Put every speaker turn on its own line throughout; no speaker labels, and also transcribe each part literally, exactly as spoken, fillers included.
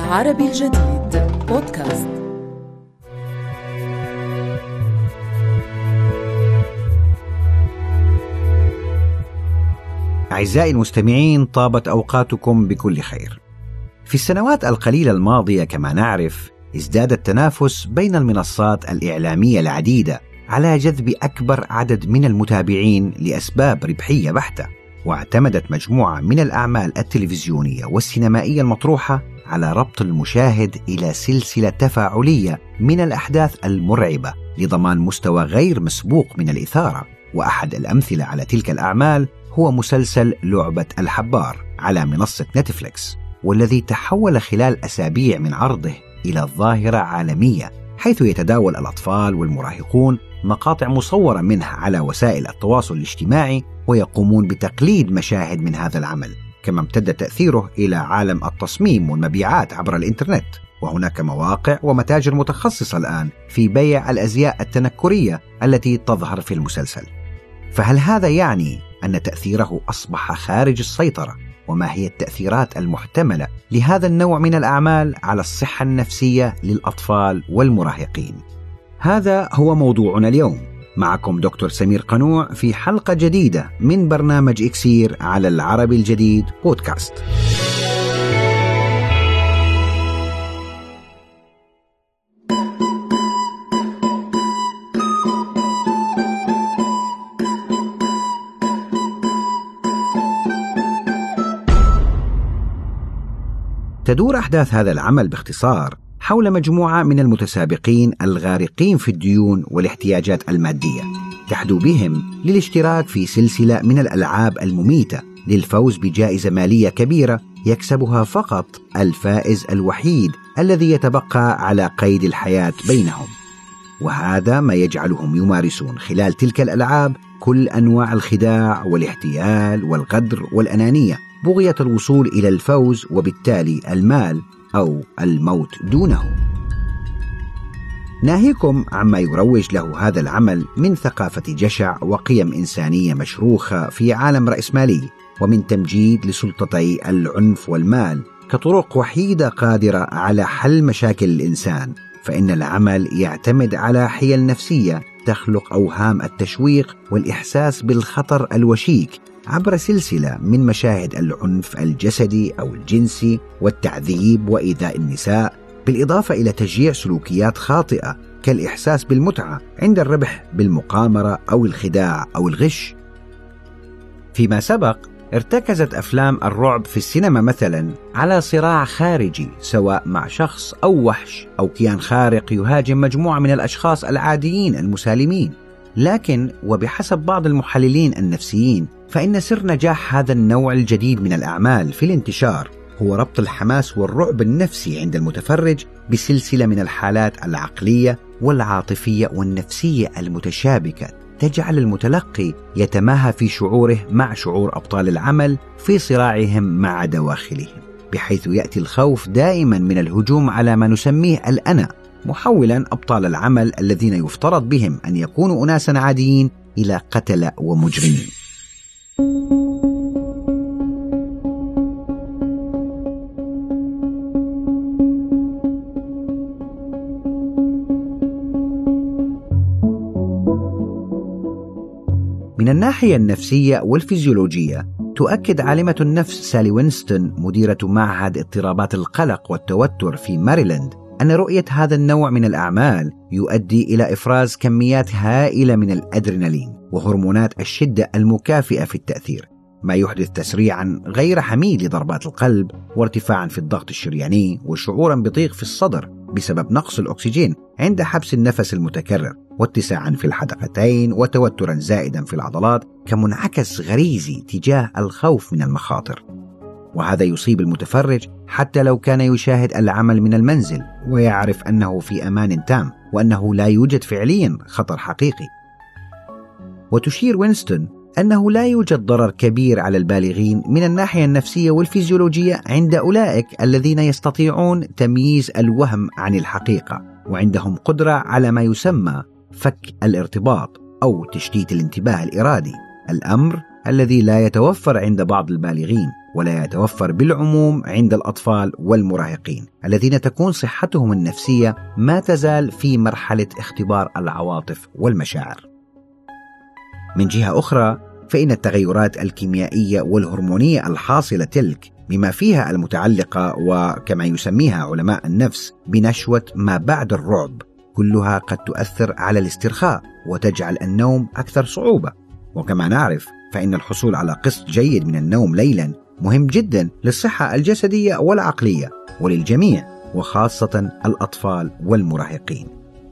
العربي الجديد بودكاست.
أعزائي المستمعين، طابت أوقاتكم بكل خير. في السنوات القليلة الماضية كما نعرف ازداد التنافس بين المنصات الإعلامية العديدة على جذب أكبر عدد من المتابعين لأسباب ربحية بحتة، واعتمدت مجموعة من الأعمال التلفزيونية والسينمائية المطروحة على ربط المشاهد إلى سلسلة تفاعلية من الأحداث المرعبة لضمان مستوى غير مسبوق من الإثارة. وأحد الأمثلة على تلك الأعمال هو مسلسل لعبة الحبار على منصة نتفليكس، والذي تحول خلال أسابيع من عرضه إلى ظاهرة عالمية، حيث يتداول الأطفال والمراهقون مقاطع مصورة منه على وسائل التواصل الاجتماعي ويقومون بتقليد مشاهد من هذا العمل. كما امتد تأثيره إلى عالم التصميم والمبيعات عبر الإنترنت، وهناك مواقع ومتاجر متخصصة الآن في بيع الأزياء التنكرية التي تظهر في المسلسل. فهل هذا يعني أن تأثيره أصبح خارج السيطرة؟ وما هي التأثيرات المحتملة لهذا النوع من الأعمال على الصحة النفسية للأطفال والمراهقين؟ هذا هو موضوعنا اليوم. معكم دكتور سمير قنوع في حلقة جديدة من برنامج إكسير على العربي الجديد بودكاست. تدور أحداث هذا العمل باختصار حول مجموعة من المتسابقين الغارقين في الديون والاحتياجات المادية، تحدو بهم للاشتراك في سلسلة من الألعاب المميتة للفوز بجائزة مالية كبيرة يكسبها فقط الفائز الوحيد الذي يتبقى على قيد الحياة بينهم. وهذا ما يجعلهم يمارسون خلال تلك الألعاب كل أنواع الخداع والاحتيال والغدر والأنانية، بغية الوصول إلى الفوز وبالتالي المال أو الموت دونه. ناهيكم عما يروج له هذا العمل من ثقافة جشع وقيم إنسانية مشروخة في عالم رأسمالي، ومن تمجيد لسلطتي العنف والمال كطرق وحيدة قادرة على حل مشاكل الإنسان، فإن العمل يعتمد على حيل نفسية تخلق أوهام التشويق والإحساس بالخطر الوشيك عبر سلسلة من مشاهد العنف الجسدي أو الجنسي والتعذيب وإيذاء النساء، بالإضافة إلى تشجيع سلوكيات خاطئة كالإحساس بالمتعة عند الربح بالمقامرة أو الخداع أو الغش. فيما سبق ارتكزت أفلام الرعب في السينما مثلا على صراع خارجي، سواء مع شخص أو وحش أو كيان خارق يهاجم مجموعة من الأشخاص العاديين المسالمين. لكن وبحسب بعض المحللين النفسيين فإن سر نجاح هذا النوع الجديد من الأعمال في الانتشار هو ربط الحماس والرعب النفسي عند المتفرج بسلسلة من الحالات العقلية والعاطفية والنفسية المتشابكة، تجعل المتلقي يتماهى في شعوره مع شعور أبطال العمل في صراعهم مع دواخلهم، بحيث يأتي الخوف دائما من الهجوم على ما نسميه الأنا، محولا أبطال العمل الذين يفترض بهم أن يكونوا أناسا عاديين إلى قتلة ومجرمين. من الناحية النفسية والفيزيولوجية، تؤكد عالمة النفس سالي وينستون مديرة معهد اضطرابات القلق والتوتر في ماريلاند أن رؤية هذا النوع من الأعمال يؤدي إلى إفراز كميات هائلة من الأدرينالين وهرمونات الشدة المكافئة في التأثير، ما يحدث تسريعا غير حميد لضربات القلب وارتفاعا في الضغط الشرياني وشعورا بضيق في الصدر بسبب نقص الأكسجين عند حبس النفس المتكرر، واتساعا في الحدقتين وتوترا زائدا في العضلات كمنعكس غريزي تجاه الخوف من المخاطر. وهذا يصيب المتفرج حتى لو كان يشاهد العمل من المنزل ويعرف أنه في أمان تام وأنه لا يوجد فعليا خطر حقيقي. وتشير وينستون أنه لا يوجد ضرر كبير على البالغين من الناحية النفسية والفيزيولوجية عند أولئك الذين يستطيعون تمييز الوهم عن الحقيقة، وعندهم قدرة على ما يسمى فك الارتباط أو تشتيت الانتباه الإرادي، الأمر الذي لا يتوفر عند بعض البالغين ولا يتوفر بالعموم عند الأطفال والمراهقين الذين تكون صحتهم النفسية ما تزال في مرحلة اختبار العواطف والمشاعر. من جهة أخرى، فإن التغيرات الكيميائية والهرمونية الحاصلة تلك بما فيها المتعلقة وكما يسميها علماء النفس بنشوة ما بعد الرعب كلها قد تؤثر على الاسترخاء وتجعل النوم أكثر صعوبة. وكما نعرف فإن الحصول على قسط جيد من النوم ليلا مهم جدا للصحة الجسدية والعقلية وللجميع وخاصة الأطفال والمراهقين.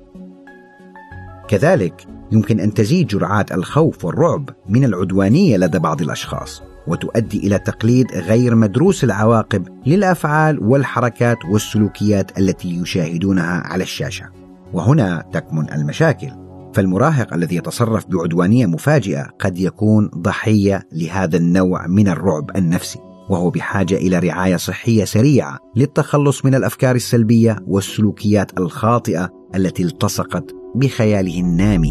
كذلك يمكن أن تزيد جرعات الخوف والرعب من العدوانية لدى بعض الأشخاص وتؤدي إلى تقليد غير مدروس العواقب للأفعال والحركات والسلوكيات التي يشاهدونها على الشاشة. وهنا تكمن المشاكل، فالمراهق الذي يتصرف بعدوانية مفاجئة قد يكون ضحية لهذا النوع من الرعب النفسي، وهو بحاجة إلى رعاية صحية سريعة للتخلص من الأفكار السلبية والسلوكيات الخاطئة التي التصقت بخياله النامي.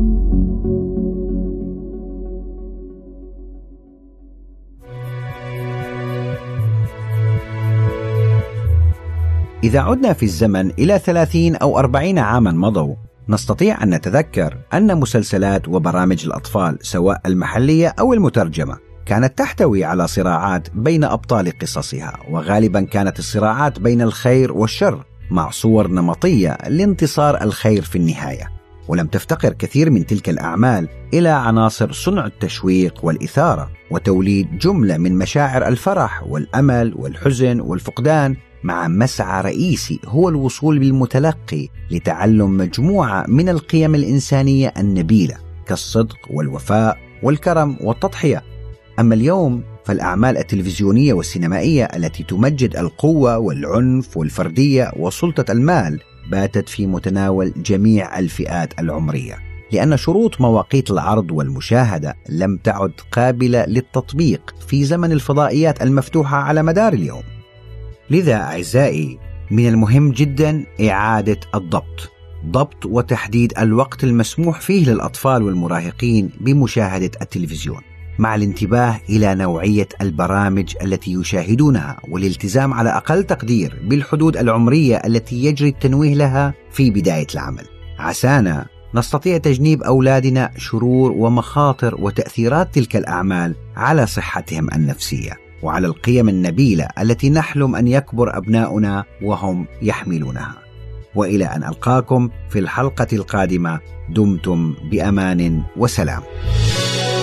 إذا عدنا في الزمن إلى ثلاثين أو أربعين عاما مضوا، نستطيع أن نتذكر أن مسلسلات وبرامج الأطفال سواء المحلية أو المترجمة كانت تحتوي على صراعات بين أبطال قصصها، وغالبا كانت الصراعات بين الخير والشر مع صور نمطية لانتصار الخير في النهاية. ولم تفتقر كثير من تلك الأعمال إلى عناصر صنع التشويق والإثارة وتوليد جملة من مشاعر الفرح والأمل والحزن والفقدان، مع مسعى رئيسي هو الوصول بالمتلقي لتعلم مجموعة من القيم الإنسانية النبيلة كالصدق والوفاء والكرم والتضحية. أما اليوم فالأعمال التلفزيونية والسينمائية التي تمجد القوة والعنف والفردية وسلطة المال باتت في متناول جميع الفئات العمرية، لأن شروط مواقيت العرض والمشاهدة لم تعد قابلة للتطبيق في زمن الفضائيات المفتوحة على مدار اليوم. لذا أعزائي، من المهم جدا إعادة الضبط، ضبط وتحديد الوقت المسموح فيه للأطفال والمراهقين بمشاهدة التلفزيون، مع الانتباه إلى نوعية البرامج التي يشاهدونها والالتزام على أقل تقدير بالحدود العمرية التي يجري التنويه لها في بداية العمل، عسانا نستطيع تجنيب أولادنا شرور ومخاطر وتأثيرات تلك الأعمال على صحتهم النفسية وعلى القيم النبيلة التي نحلم أن يكبر أبناؤنا وهم يحملونها. وإلى أن ألقاكم في الحلقة القادمة، دمتم بأمان وسلام.